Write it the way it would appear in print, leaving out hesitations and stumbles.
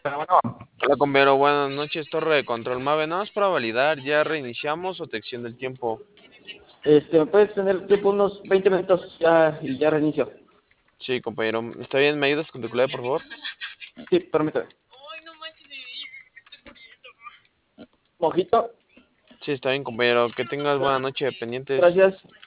Pero bueno, Hola, compañero, buenas noches, torre de control Mave. Nada más para validar, ¿ya reiniciamos o te extiende el tiempo? ¿me puedes tener tiempo unos 20 minutos ya y ya reinicio? Sí, compañero. ¿Está bien? ¿Me ayudas con tu clave, por favor? Sí, permítame. Mojito, Sí, está bien, compañero. Que tengas buena noche, pendientes. gracias.